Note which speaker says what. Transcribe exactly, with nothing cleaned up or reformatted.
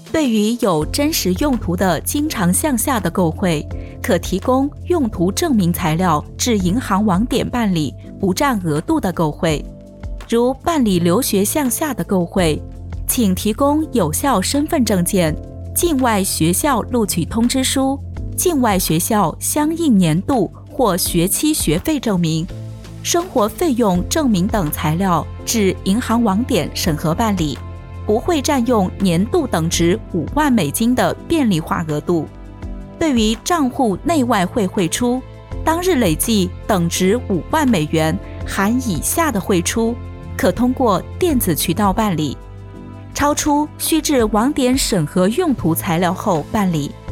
Speaker 1: 对于有真实用途的经常向下的购汇，可提供用途证明材料至银行网点办理不占额度的购汇。如办理留学向下的购汇，请提供有效身份证件、境外学校录取通知书、境外学校相应年度或学期学费证明、生活费用证明等材料至银行网点审核办理，不会占用年度等值五万美金的便利化额度。对于账户内外汇汇出，当日累计等值五万美元含以下的汇出，可通过电子渠道办理。超出需至网点审核用途材料后办理。